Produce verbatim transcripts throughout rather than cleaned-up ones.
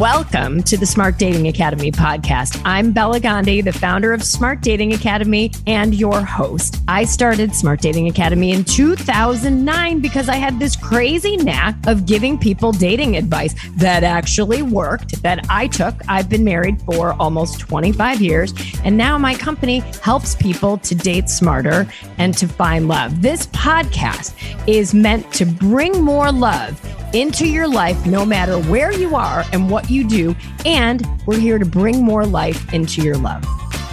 Welcome to the Smart Dating Academy podcast. I'm Bella Gandhi, the founder of Smart Dating Academy and your host. I started Smart Dating Academy in two thousand nine because I had this crazy knack of giving people dating advice that actually worked, that I took. I've been married for almost twenty-five years, and now my company helps people to date smarter and to find love. This podcast is meant to bring more love into your life, no matter where you are and what you do. And we're here to bring more life into your love.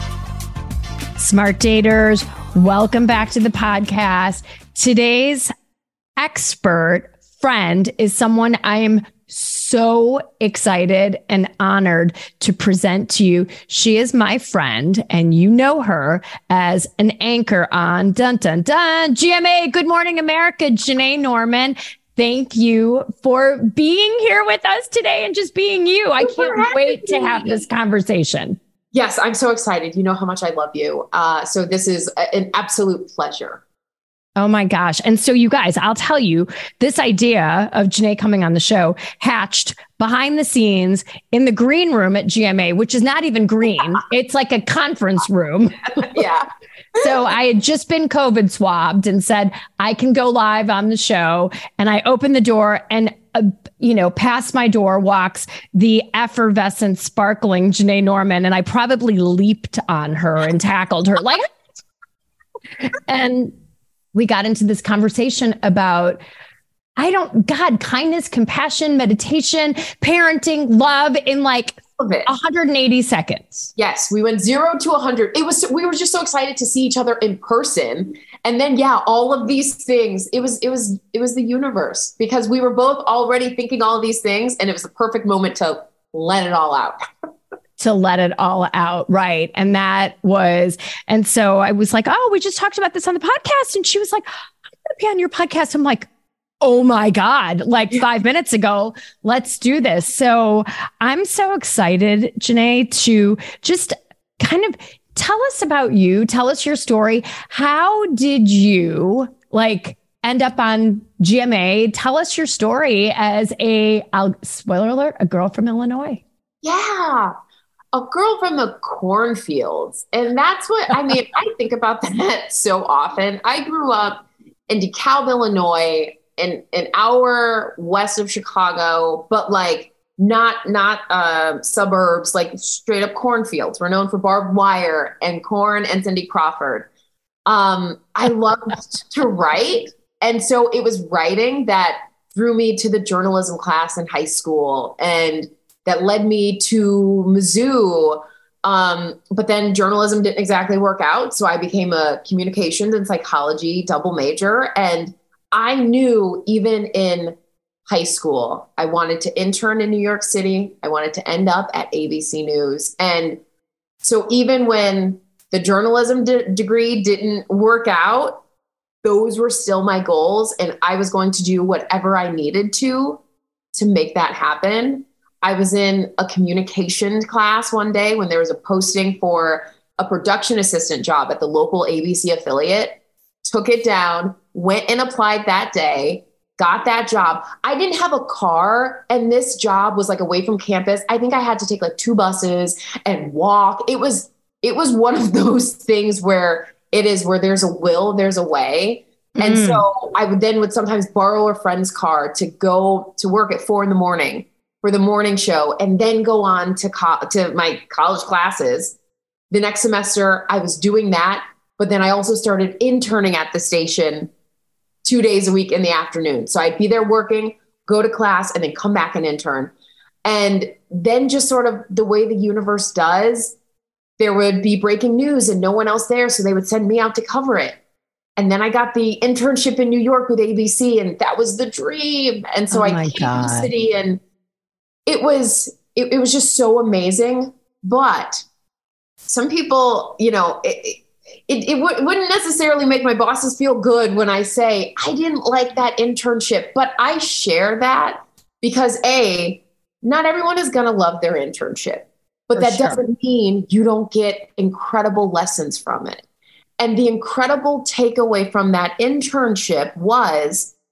Smart daters, welcome back to the podcast. Today's expert friend is someone I am so excited and honored to present to you. She is my friend, and you know her as an anchor on Dun Dun Dun G M A Good Morning America, Janai Norman. Thank you for being here with us today and just being you. I can't wait to have this conversation. Yes, I'm so excited. You know how much I love you. Uh, so this is a, an absolute pleasure. Oh my gosh. And so you guys, I'll tell you, this idea of Janai coming on the show hatched behind the scenes in the green room at G M A, which is not even green. It's like a conference room. Yeah. So I had just been COVID swabbed and said, I can go live on the show. And I opened the door and, uh, you know, past my door walks the effervescent, sparkling Janai Norman. And I probably leaped on her and tackled her like, and we got into this conversation about, I don't, God, kindness, compassion, meditation, parenting, love in like one hundred eighty seconds. Yes, we went zero to one hundred. It was, we were just so excited to see each other in person. And then, yeah, all of these things, it was, it was, it was the universe, because we were both already thinking all of these things, and it was the perfect moment to let it all out. to let it all out. Right. And that was, and so I was like, oh, we just talked about this on the podcast. And she was like, I'm going to be on your podcast. I'm like, oh my God, like five minutes ago, let's do this. So I'm so excited, Janai, to just kind of tell us about you. Tell us your story. How did you like end up on G M A? Tell us your story as a, I'll, spoiler alert, a girl from Illinois. Yeah. A girl from the cornfields. And that's what, I mean, I think about that so often. I grew up in DeKalb, Illinois, in an hour west of Chicago, but like not, not uh, suburbs, like straight up cornfields. We're known for barbed wire and corn and Cindy Crawford. Um, I loved to write. And so it was writing that drew me to the journalism class in high school, and that led me to Mizzou. Um, but then journalism didn't exactly work out. So I became a communications and psychology double major. And I knew even in high school, I wanted to intern in New York City. I wanted to end up at A B C News. And so even when the journalism de- degree didn't work out, those were still my goals. And I was going to do whatever I needed to, to make that happen. I was in a communication class one day when there was a posting for a production assistant job at the local A B C affiliate, took it down, went and applied that day, got that job. I didn't have a car, and this job was like away from campus. I think I had to take like two buses and walk. It was, it was one of those things where it is where there's a will, there's a way. Mm. And so I would then would sometimes borrow a friend's car to go to work at four in the morning for the morning show, and then go on to co- to my college classes. The next semester I was doing that, but then I also started interning at the station two days a week in the afternoon. So I'd be there working, go to class, and then come back and intern. And then just sort of the way the universe does, there would be breaking news and no one else there. So they would send me out to cover it. And then I got the internship in New York with A B C, and that was the dream. And so oh I came God. to the city, and it was, it, it was just so amazing. But some people, you know, it, it, it w- wouldn't necessarily make my bosses feel good when I say, I didn't like that internship, but I share that because A, not everyone is going to love their internship, but For that sure. doesn't mean you don't get incredible lessons from it. And the incredible takeaway from that internship was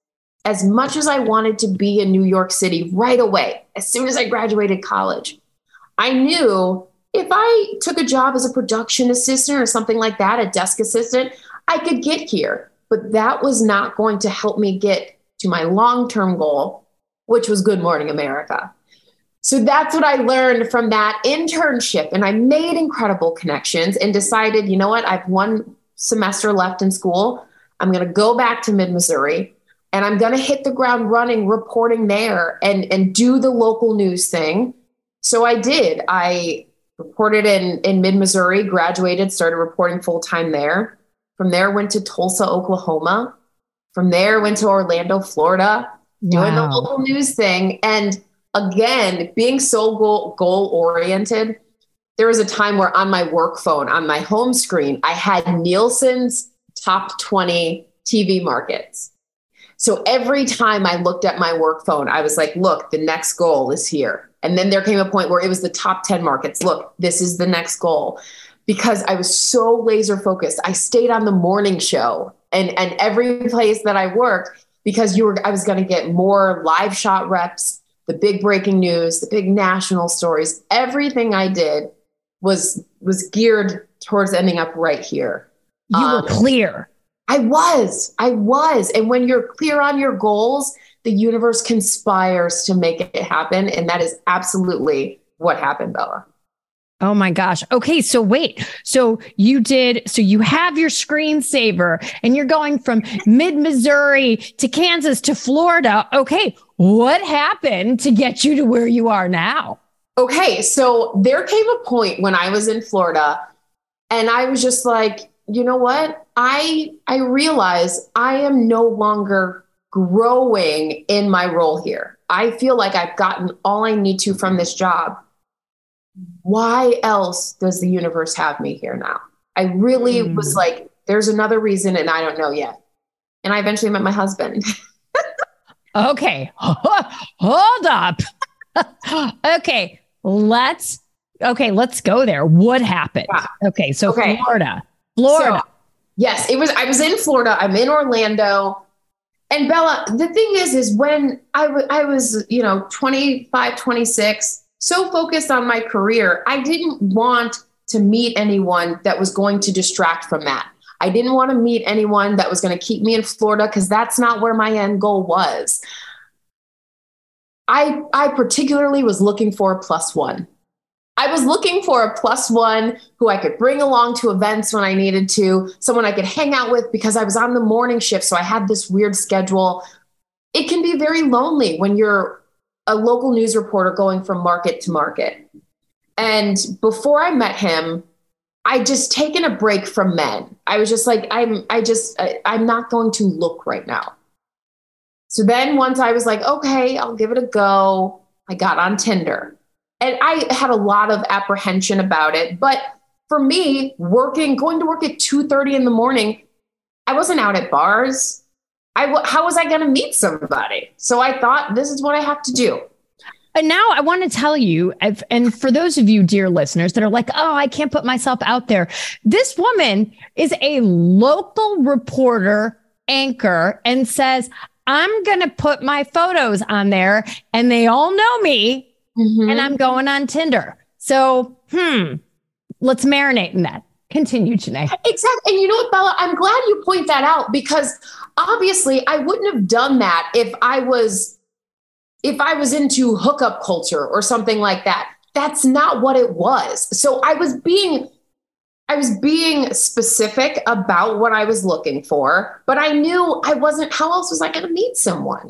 as much as I wanted to be in New York City right away, as soon as I graduated college, I knew if I took a job as a production assistant or something like that, a desk assistant, I could get here. But that was not going to help me get to my long-term goal, which was Good Morning America. So that's what I learned from that internship. And I made incredible connections and decided, you know what, I have one semester left in school. I'm going to go back to mid-Missouri and I'm going to hit the ground running, reporting there and, and do the local news thing. So I did. I reported in, in mid-Missouri, graduated, started reporting full-time there. From there, went to Tulsa, Oklahoma. From there, went to Orlando, Florida, doing wow. the local news thing. And again, being so goal, goal-oriented, there was a time where on my work phone, on my home screen, I had Nielsen's top twenty T V markets. So every time I looked at my work phone, I was like, look, the next goal is here. And then there came a point where it was the top ten markets. Look, this is the next goal. Because I was so laser focused. I stayed on the morning show and, and every place that I worked because you were, I was going to get more live shot reps, the big breaking news, the big national stories. Everything I did was, was geared towards ending up right here. You um, were clear. I was, I was. And when you're clear on your goals, the universe conspires to make it happen. And that is absolutely what happened, Bella. Oh my gosh. Okay. So wait, so you did, so you have your screensaver and you're going from mid-Missouri to Kansas to Florida. Okay. What happened to get you to where you are now? Okay. So there came a point when I was in Florida and I was just like, you know what? I, I realized I am no longer growing in my role here. I feel like I've gotten all I need to from this job. Why else does the universe have me here now? I really mm. was like, there's another reason and I don't know yet. And I eventually met my husband. Okay. Hold up. Okay. Let's, okay, let's go there. What happened? Yeah. Okay. So okay. Florida, Florida. So, yes, it was, I was in Florida. I'm in Orlando. And Bella, the thing is, is when I, w- I was, you know, twenty-five, twenty-six, so focused on my career, I didn't want to meet anyone that was going to distract from that. I didn't want to meet anyone that was going to keep me in Florida because that's not where my end goal was. I, I particularly was looking for a plus one. I was looking for a plus one who I could bring along to events when I needed to, someone I could hang out with because I was on the morning shift. So I had this weird schedule. It can be very lonely when you're a local news reporter going from market to market. And before I met him, I just taken a break from men. I was just like, I'm, I just, I, I'm not going to look right now. So then once I was like, okay, I'll give it a go. I got on Tinder and I had a lot of apprehension about it. But for me, working, going to work at two thirty in the morning, I wasn't out at bars. I, how was I going to meet somebody? So I thought, this is what I have to do. And now I want to tell you, if, and for those of you, dear listeners, that are like, oh, I can't put myself out there. This woman is a local reporter, anchor, and says, I'm going to put my photos on there and they all know me mm-hmm. and I'm going on Tinder. So, hmm, let's marinate in that. Continue, Janae. Exactly. And you know what, Bella, I'm glad you point that out because obviously I wouldn't have done that if I was, if I was into hookup culture or something like that. That's not what it was. So I was being, I was being specific about what I was looking for, but I knew I wasn't, how else was I going to meet someone?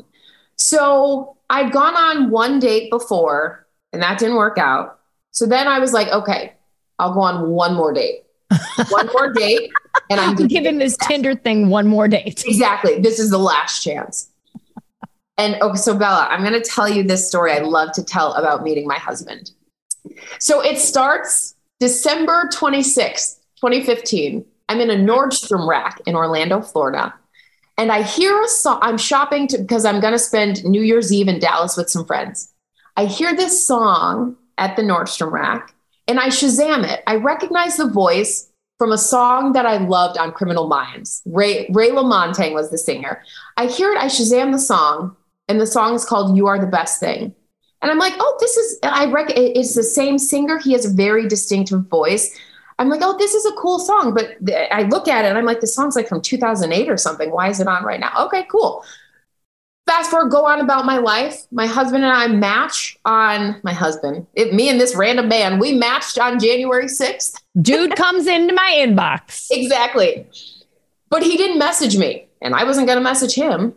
So I'd gone on one date before and that didn't work out. So then I was like, okay, I'll go on one more date. One more date. And I'm giving this Tinder thing one more date. Exactly. This is the last chance. And okay, so Bella, I'm going to tell you this story I love to tell about meeting my husband. So it starts December twenty-sixth, twenty fifteen. I'm in a Nordstrom rack in Orlando, Florida. And I hear a song. I'm shopping to, because I'm going to spend New Year's Eve in Dallas with some friends. I hear this song at the Nordstrom rack and I Shazam it. I recognize the voice from a song that I loved on Criminal Minds. Ray, Ray LaMontagne was the singer. I hear it, I Shazam the song, and the song is called You Are the Best Thing. And I'm like, oh, this is, I reckon it's the same singer. He has a very distinctive voice. I'm like, oh, this is a cool song. But th- I look at it and I'm like, this song's like from two thousand eight or something. Why is it on right now? Okay, cool. Fast forward, go on about my life. My husband and I match on my husband. It, me and this random man, we matched on January sixth. Dude comes into my inbox. Exactly. But he didn't message me and I wasn't going to message him.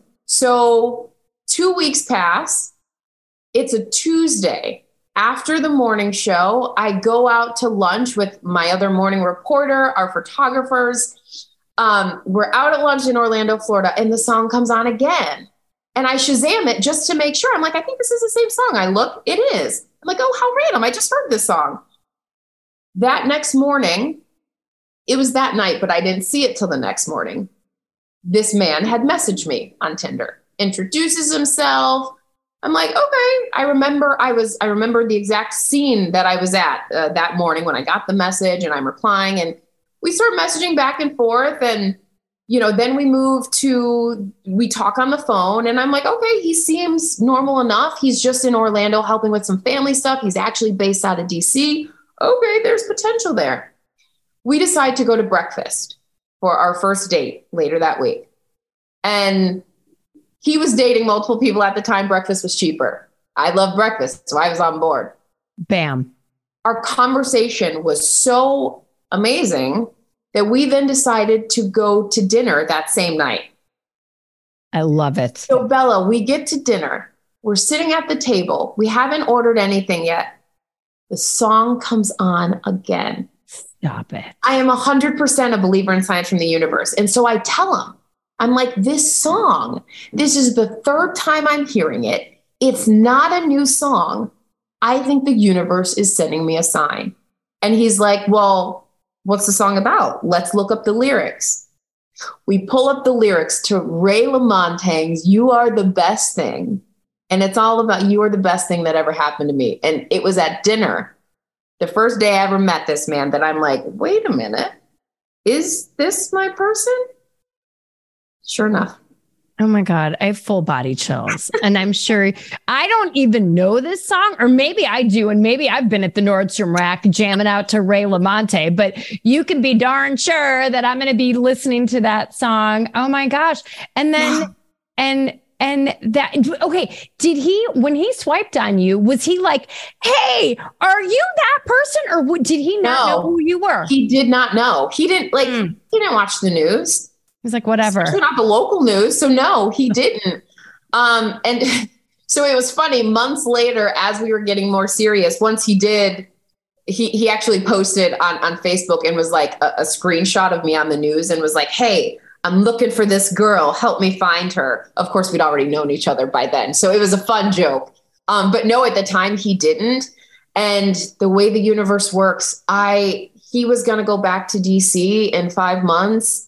So two weeks pass. It's a Tuesday. After the morning show, I go out to lunch with my other morning reporter, our photographers. Um, we're out at lunch in Orlando, Florida, and the song comes on again. And I Shazam it just to make sure. I'm like, I think this is the same song. I look, it is. I'm like, oh, how random. I just heard this song. That next morning, it was that night, but I didn't see it till the next morning. This man had messaged me on Tinder, introduces himself. I'm like, okay. I remember I was, I remember the exact scene that I was at uh, that morning when I got the message and I'm replying and we start messaging back and forth. And, you know, then we move to, we talk on the phone and I'm like, okay, he seems normal enough. He's just in Orlando helping with some family stuff. He's actually based out of D C. Okay, there's potential there. We decide to go to breakfast for our first date later that week. And he was dating multiple people at the time. Breakfast was cheaper. I love breakfast, so I was on board. Bam. Our conversation was so amazing that we then decided to go to dinner that same night. I love it. So Bella, we get to dinner. We're sitting at the table. We haven't ordered anything yet. The song comes on again. Stop it. I am one hundred percent a believer in science from the universe. And so I tell him, I'm like, this song, this is the third time I'm hearing it. It's not a new song. I think the universe is sending me a sign. And he's like, well, what's the song about? Let's look up the lyrics. We pull up the lyrics to Ray LaMontagne's You Are the Best Thing. And it's all about you are the best thing that ever happened to me. And it was at dinner, the first day I ever met this man, that I'm like, wait a minute, is this my person? Sure enough. Oh my God, I have full body chills. And I'm sure I don't even know this song, or maybe I do. And maybe I've been at the Nordstrom Rack jamming out to Ray LaMontagne, but you can be darn sure that I'm going to be listening to that song. Oh my gosh. And then, yeah. and, and that, okay. Did he, when he swiped on you, was he like, hey, are you that person? Or w- did he not no, know who you were? He did not know. He didn't like, mm. he didn't watch the news. He's like, whatever. Especially not the local news. So no, he didn't. Um, and so it was funny. Months later, as we were getting more serious, once he did, he he actually posted on, on Facebook and was like a, a screenshot of me on the news and was like, hey, I'm looking for this girl. Help me find her. Of course, we'd already known each other by then. So it was a fun joke. Um, but no, at the time he didn't. And the way the universe works, I he was going to go back to D C in five months.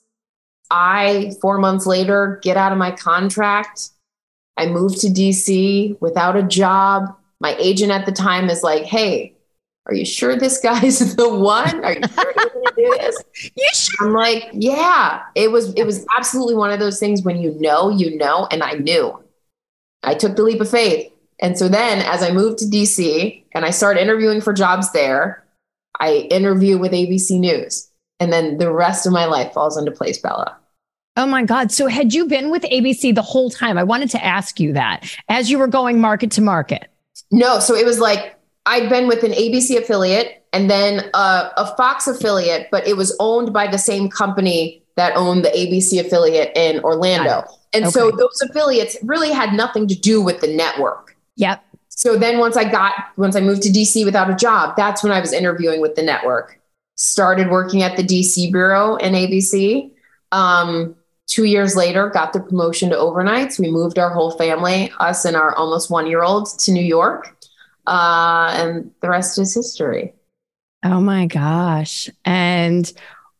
I, four months later, get out of my contract. I moved to D C without a job. My agent at the time is like, hey, are you sure this guy's the one? Are you sure he's going to do this? You sure? I'm like, yeah, it was, it was absolutely one of those things when you know, you know, and I knew. I took the leap of faith. And so then as I moved to D C and I started interviewing for jobs there, I interview with A B C News. And then the rest of my life falls into place, Bella. Oh my God. So had you been with A B C the whole time? I wanted to ask you that as you were going market to market. No. So it was like, I'd been with an A B C affiliate and then a, a Fox affiliate, but it was owned by the same company that owned the A B C affiliate in Orlando. And okay. So those affiliates really had nothing to do with the network. Yep. So then once I got, once I moved to D C without a job, that's when I was interviewing with the network. Started working at the D C bureau in A B C. Um, Two years later, got the promotion to overnights. We moved our whole family, us and our almost one-year-old, to New York. Uh, and the rest is history. Oh my gosh. And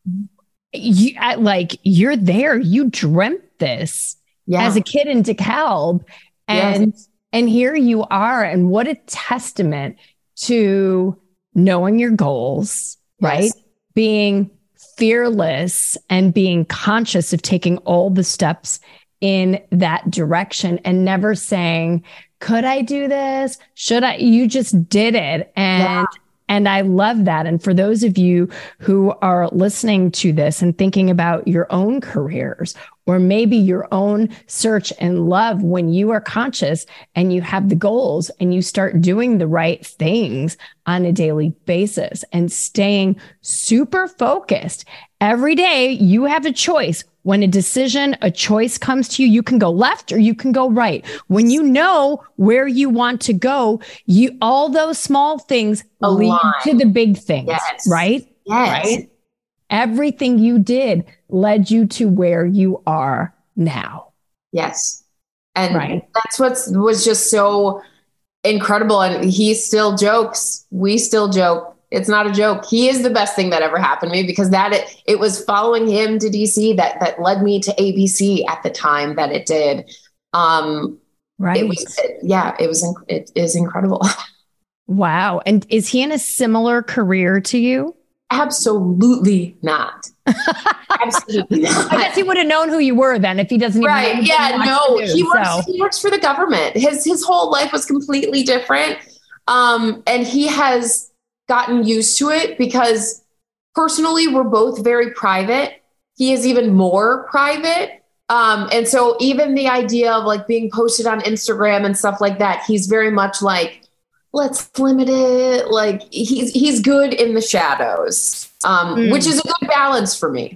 you, like, you're there. You dreamt this yeah. as a kid in DeKalb. And, yes. and here you are. And what a testament to knowing your goals, yes. right? Being fearless and being conscious of taking all the steps in that direction and never saying, could I do this? Should I? You just did it. And yeah. And I love that. And for those of you who are listening to this and thinking about your own careers, or maybe your own search and love, when you are conscious and you have the goals and you start doing the right things on a daily basis and staying super focused every day, you have a choice. When a decision, a choice comes to you, you can go left or you can go right. When you know where you want to go, you all those small things Align. lead to the big things, yes. right? Yes. Right? Everything you did led you to where you are now. Yes. And right. that's what was just so incredible. And he still jokes. We still joke. It's not a joke. He is the best thing that ever happened to me, because that it, it was following him to D C that that led me to A B C at the time that it did. Um, right. It was, it, yeah, it was, it is incredible. Wow. And is he in a similar career to you? Absolutely not. Absolutely not. I guess he would have known who you were then if he doesn't even right. know. Yeah, no, do, he works, so. he works for the government. His, his whole life was completely different. Um, and he has gotten used to it because personally, we're both very private. He is even more private. Um, and so even the idea of like being posted on Instagram and stuff like that, he's very much like, let's limit it. Like he's, he's good in the shadows, um, mm. which is a good balance for me.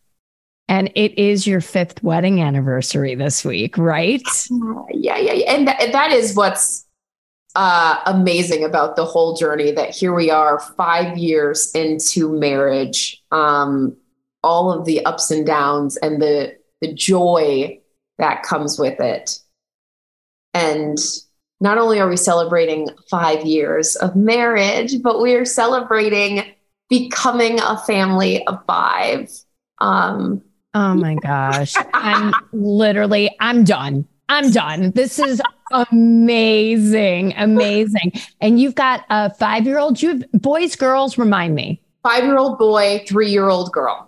And it is your fifth wedding anniversary this week, right? Uh, yeah, yeah, yeah. And th- that is what's uh, amazing about the whole journey, that here we are five years into marriage, um, all of the ups and downs and the, the joy that comes with it. And not only are we celebrating five years of marriage, but we are celebrating becoming a family of five. Um, oh my gosh. I'm literally, I'm done. I'm done. This is amazing. Amazing. And you've got a five-year-old, you have boys, girls, remind me. Five-year-old boy, three-year-old girl.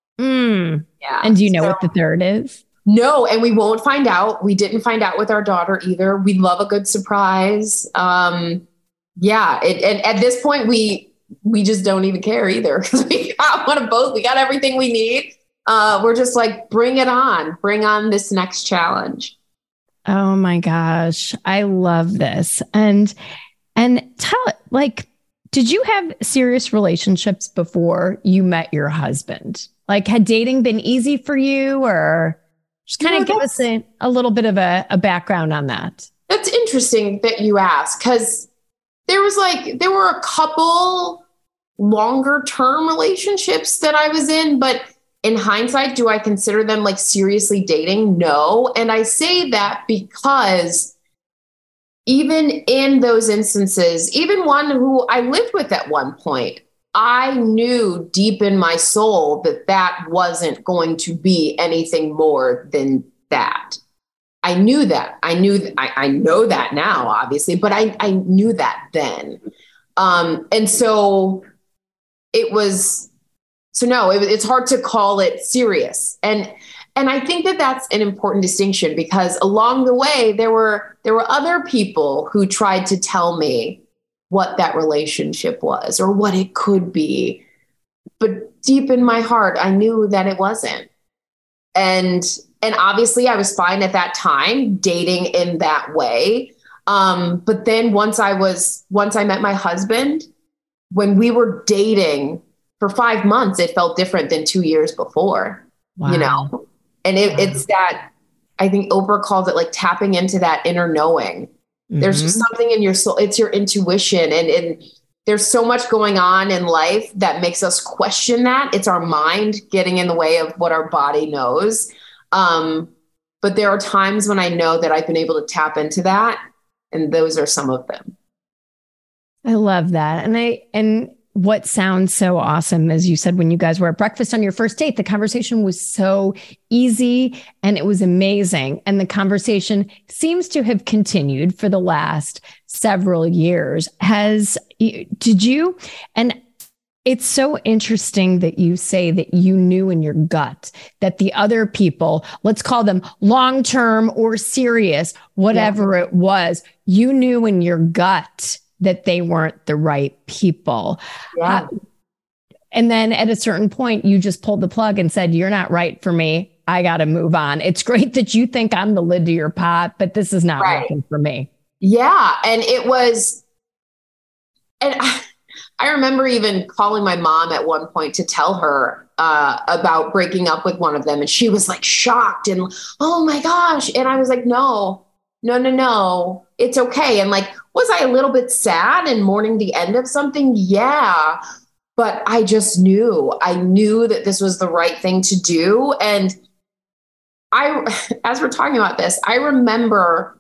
Mm. Yeah. And do you know so, what the third is? No, and we won't find out. We didn't find out with our daughter either. We love a good surprise. Um, yeah. It, and at this point, we, we just don't even care either, because we got one of both. We got everything we need. Uh, we're just like, bring it on, bring on this next challenge. Oh my gosh. I love this. And, and tell it, like, did you have serious relationships before you met your husband? Like, had dating been easy for you, or just kind of give us a, a little bit of a, a background on that? That's interesting that you ask, because there was like, there were a couple longer term relationships that I was in, but in hindsight, do I consider them like seriously dating? No. And I say that because even in those instances, even one who I lived with at one point, I knew deep in my soul that that wasn't going to be anything more than that. I knew that. I knew that. I, I know that now, obviously, but I, I knew that then. Um, and so it was, so no, it, it's hard to call it serious. And, and I think that that's an important distinction, because along the way, there were, there were other people who tried to tell me what that relationship was or what it could be. But deep in my heart, I knew that it wasn't. And, and obviously I was fine at that time dating in that way. Um, but then once I was, once I met my husband, when we were dating for five months, it felt different than two years before, wow. you know? And it, wow. it's that, I think Oprah calls it like tapping into that inner knowing. Mm-hmm. There's just something in your soul. It's your intuition. And, and there's so much going on in life that makes us question that. It's our mind getting in the way of what our body knows. Um, but there are times when I know that I've been able to tap into that. And those are some of them. I love that. And I, and what sounds so awesome, as you said, when you guys were at breakfast on your first date, the conversation was so easy and it was amazing. And the conversation seems to have continued for the last several years. Has, did you, and It's so interesting that you say that you knew in your gut that the other people, let's call them long-term or serious, whatever yeah. it was, you knew in your gut that they weren't the right people. Yeah. Uh, and then at a certain point, you just pulled the plug and said, you're not right for me. I got to move on. It's great that you think I'm the lid to your pot, but this is not right. working for me. Yeah. And it was, and I, I remember even calling my mom at one point to tell her uh, about breaking up with one of them. And she was like shocked and, oh my gosh. And I was like, no, no, no, no, it's okay. And like, was I a little bit sad and mourning the end of something? Yeah. But I just knew, I knew that this was the right thing to do. And I, as we're talking about this, I remember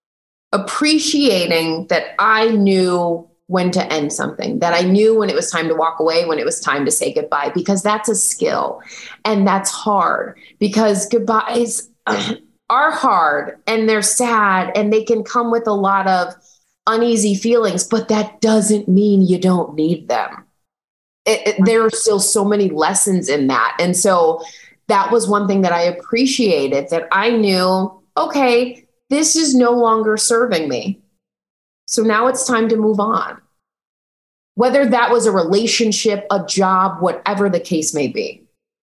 appreciating that I knew when to end something, that I knew when it was time to walk away, when it was time to say goodbye, because that's a skill and that's hard because goodbyes are hard and they're sad and they can come with a lot of uneasy feelings, but that doesn't mean you don't need them. It, it, there are still so many lessons in that. And so that was one thing that I appreciated, that I knew, okay, this is no longer serving me. So now it's time to move on. Whether that was a relationship, a job, whatever the case may be.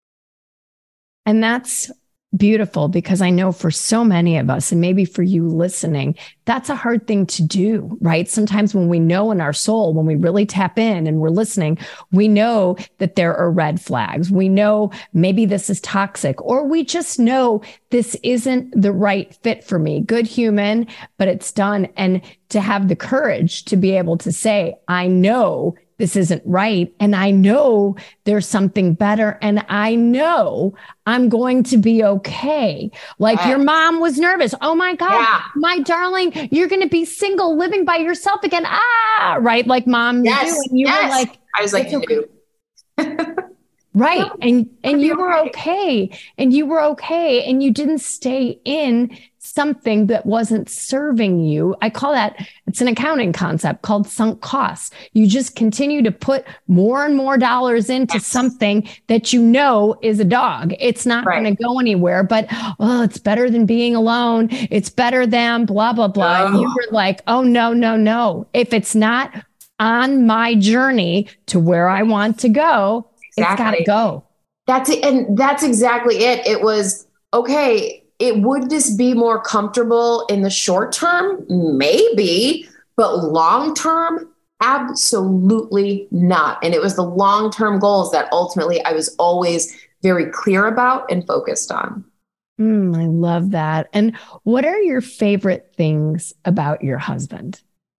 And that's beautiful, because I know for so many of us, and maybe for you listening, that's a hard thing to do, right? Sometimes when we know in our soul, when we really tap in and we're listening, we know that there are red flags. We know maybe this is toxic, or we just know this isn't the right fit for me. Good human, but it's done. And to have the courage to be able to say, I know this isn't right. And I know there's something better. And I know I'm going to be okay. Like right. Your mom was nervous. Oh my God, yeah. my darling, you're going to be single, living by yourself again. Ah, right. Like mom yes. do. And you yes. were like, I was like, okay. Right. And, and you were okay. And you were okay. And you didn't stay in something that wasn't serving you. I call that, it's an accounting concept called sunk costs. You just continue to put more and more dollars into yes. something that you know is a dog. It's not right. going to go anywhere, but oh, it's better than being alone. It's better than blah, blah, blah. Oh. And you were like, oh, no, no, no. If it's not on my journey to where I want to go, exactly. it's got to go. That's it. And that's exactly it. It was, okay, it would this be more comfortable in the short term? Maybe, but long term, absolutely not. And it was the long-term goals that ultimately I was always very clear about and focused on. Mm, I love that. And what are your favorite things about your husband?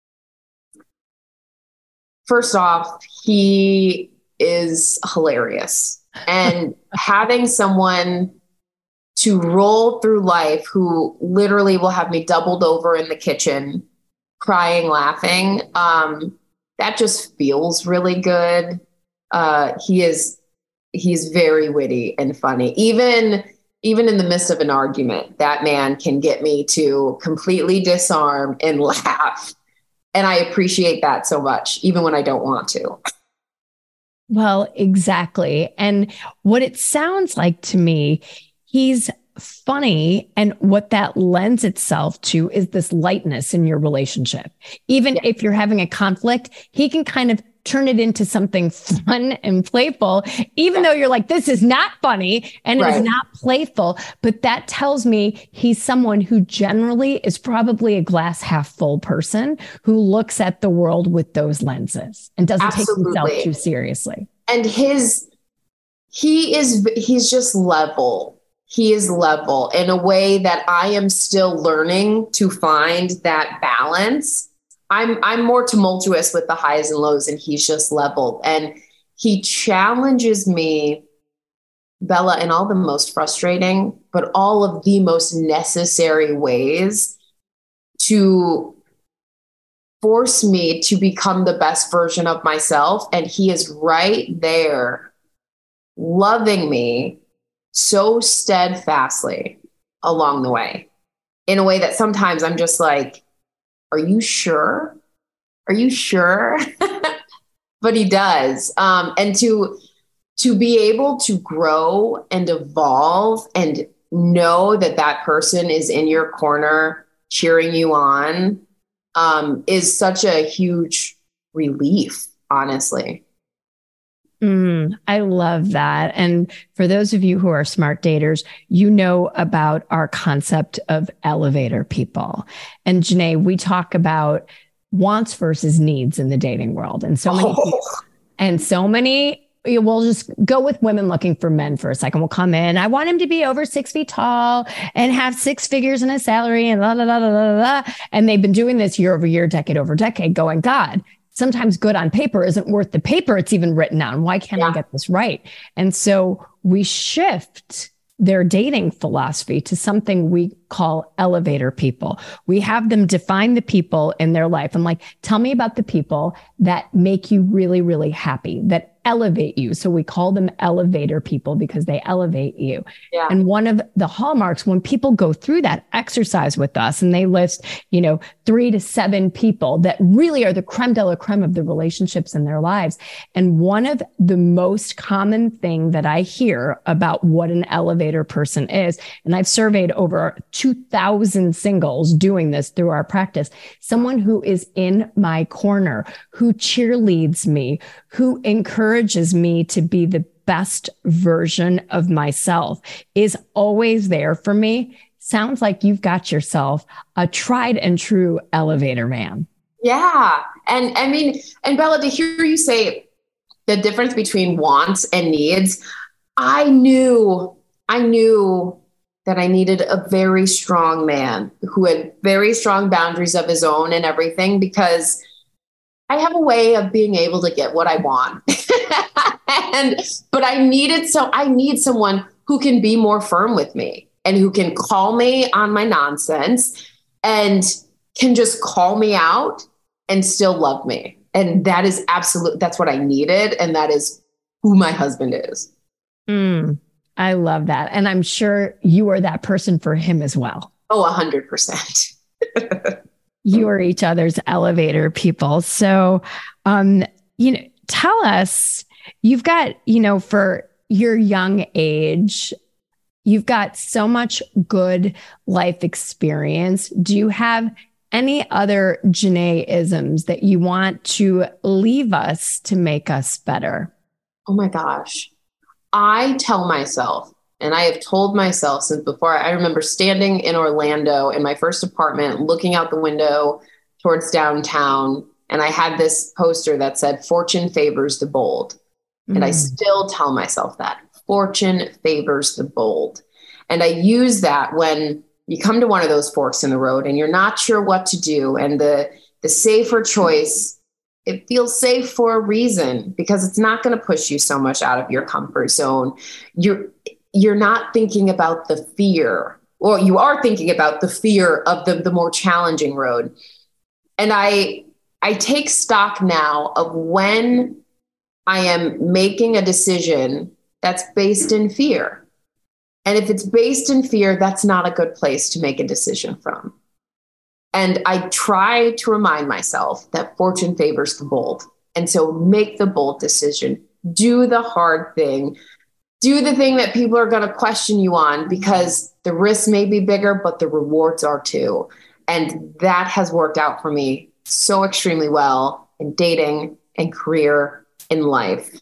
First off, he is hilarious. And having someone to roll through life who literally will have me doubled over in the kitchen, crying, laughing, um, that just feels really good. Uh, he is, he's very witty and funny. Even, even in the midst of an argument, that man can get me to completely disarm and laugh. And I appreciate that so much, even when I don't want to. Well, exactly. And what it sounds like to me, he's funny. And what that lends itself to is this lightness in your relationship. Even yeah. if you're having a conflict, he can kind of turn it into something fun and playful, even yeah. though you're like, this is not funny and right. it is not playful. But that tells me he's someone who generally is probably a glass half full person who looks at the world with those lenses and doesn't Absolutely. take himself too seriously. And his, he is, he's just level. He is level in a way that I am still learning to find that balance. I'm I'm more tumultuous with the highs and lows, and he's just level. And he challenges me, Bella, in all the most frustrating, but all of the most necessary ways to force me to become the best version of myself. And he is right there, loving me so steadfastly along the way, in a way that sometimes I'm just like, are you sure? Are you sure? but he does. Um, and to, to be able to grow and evolve and know that that person is in your corner cheering you on, um, is such a huge relief, honestly. Mm, I love that. And for those of you who are smart daters, you know about our concept of elevator people. And Janae, we talk about wants versus needs in the dating world. And so many, Oh. people, and so many, we'll just go with women looking for men for a second. We'll come in. I want him to be over six feet tall and have six figures in a salary and la, la, la, la, la, la. And they've been doing this year over year, decade over decade, going, God, sometimes good on paper isn't worth the paper it's even written on. Why can't yeah. I get this right? And so we shift their dating philosophy to something we call elevator people. We have them define the people in their life. I'm like, tell me about the people that make you really, really happy, that elevate you. So we call them elevator people because they elevate you. Yeah. And one of the hallmarks when people go through that exercise with us and they list, you know, three to seven people that really are the creme de la creme of the relationships in their lives. And one of the most common thing that I hear about what an elevator person is, and I've surveyed over two thousand singles doing this through our practice, someone who is in my corner, who cheerleads me, who encourages me to be the best version of myself, is always there for me. Sounds like you've got yourself a tried and true elevator man. Yeah. And I mean, and Bella, to hear you say the difference between wants and needs, I knew, I knew that I needed a very strong man who had very strong boundaries of his own and everything, because I have a way of being able to get what I want. and, but I needed, so I need someone who can be more firm with me and who can call me on my nonsense and can just call me out and still love me. And that is absolute. That's what I needed. And that is who my husband is. Mm, I love that. And I'm sure you are that person for him as well. Oh, a hundred percent. You are each other's elevator people. So, um, you know, tell us, you've got, you know, for your young age, you've got so much good life experience. Do you have any other Janae-isms that you want to leave us to make us better? Oh my gosh. I tell myself, and I have told myself since before, I remember standing in Orlando in my first apartment, looking out the window towards downtown. And I had this poster that said, "Fortune favors the bold." Mm. And I still tell myself that fortune favors the bold. And I use that when you come to one of those forks in the road and you're not sure what to do. And the, the safer choice, it feels safe for a reason, because it's not going to push you so much out of your comfort zone. You're, you're not thinking about the fear, or you are thinking about the fear of the, the more challenging road. And I, I take stock now of when I am making a decision that's based in fear. And if it's based in fear, that's not a good place to make a decision from. And I try to remind myself that fortune favors the bold. And so make the bold decision, do the hard thing, do the thing that people are going to question you on, because the risks may be bigger, but the rewards are too. And that has worked out for me so extremely well in dating and career, in life.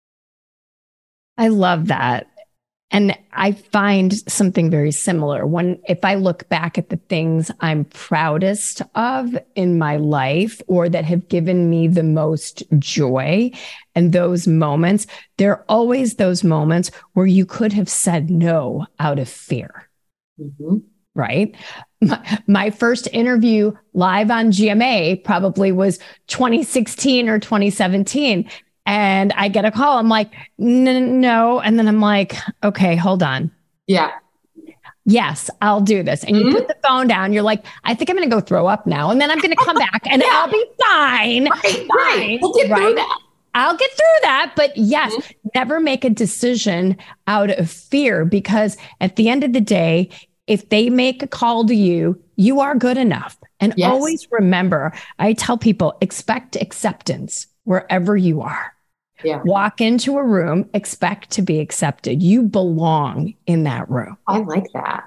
I love that. And I find something very similar. When, if I look back at the things I'm proudest of in my life, or that have given me the most joy, and those moments, there are always those moments where you could have said no out of fear. Mm-hmm. Right? My, my first interview live on G M A probably was twenty sixteen or twenty seventeen. And I get a call. I'm like, no. And then I'm like, okay, hold on. Yeah. Yes, I'll do this. And mm-hmm. you put the phone down. You're like, I think I'm going to go throw up now. And then I'm going to come back and yeah. I'll be fine. Right, fine, right. We'll get right? through that. I'll get through that. But yes, mm-hmm. never make a decision out of fear, because at the end of the day, if they make a call to you, you are good enough. And yes. always remember, I tell people, expect acceptance. wherever you are. Yeah. Walk into a room, expect to be accepted. You belong in that room. I like that.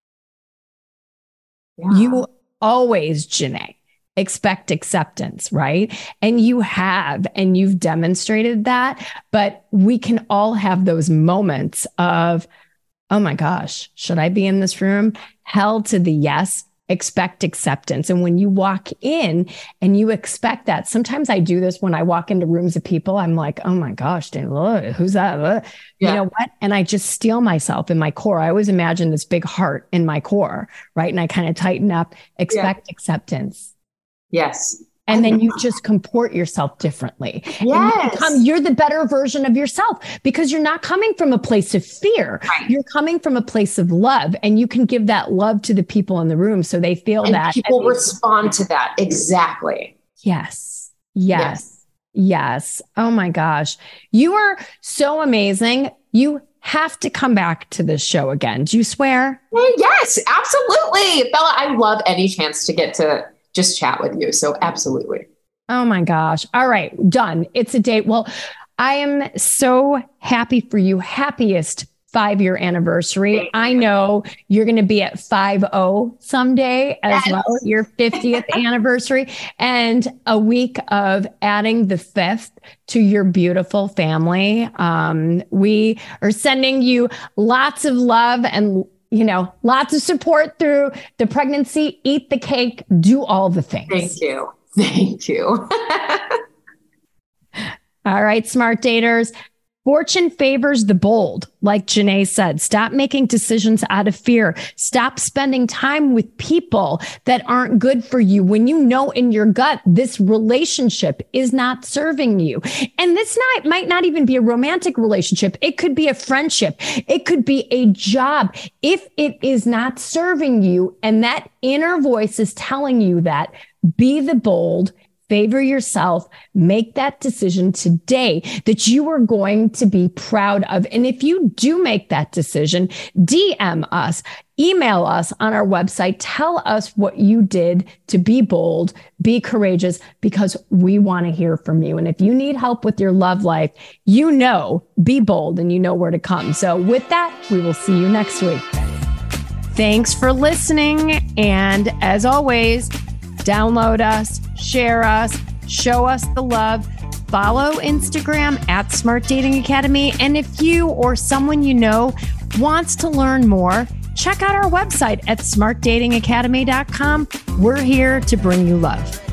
Yeah. You always, Janae, expect acceptance, right? And you have, and you've demonstrated that. But we can all have those moments of, oh my gosh, should I be in this room? Hell to the yes. Expect acceptance. And when you walk in and you expect that, sometimes I do this when I walk into rooms of people, I'm like, oh my gosh, look, who's that? Uh, yeah. You know what? And I just steel myself in my core. I always imagine this big heart in my core, right? And I kind of tighten up, expect yeah. acceptance. Yes. And then you just comport yourself differently. Yes. And you become, you're the better version of yourself because you're not coming from a place of fear. Right. You're coming from a place of love, and you can give that love to the people in the room so they feel and that. People respond to that. Exactly. Yes. Yes. Yes. Yes. Oh my gosh. You are so amazing. You have to come back to this show again. Do you swear? Yes, absolutely. Bella, I love any chance to get to just chat with you. So absolutely. Oh my gosh. All right. Done. It's a date. Well, I am so happy for you. Happiest five-year anniversary. I know you're going to be at five oh someday as yes. well, your fiftieth anniversary, and a week of adding the fifth to your beautiful family. Um, we are sending you lots of love and you know, lots of support through the pregnancy, eat the cake, do all the things. Thank you. Thank you. All right, smart daters. Fortune favors the bold. Like Janae said, stop making decisions out of fear. Stop spending time with people that aren't good for you when you know in your gut this relationship is not serving you. And this not, might not even be a romantic relationship. It could be a friendship. It could be a job. If it is not serving you and that inner voice is telling you that, be the bold. Favor yourself, make that decision today that you are going to be proud of. And if you do make that decision, D M us, email us on our website, tell us what you did to be bold, be courageous, because we want to hear from you. And if you need help with your love life, you know, be bold and you know where to come. So with that, we will see you next week. Thanks for listening. And as always, download us, share us, show us the love, follow Instagram at Smart Dating Academy. And if you or someone you know wants to learn more, check out our website at smart dating academy dot com. We're here to bring you love.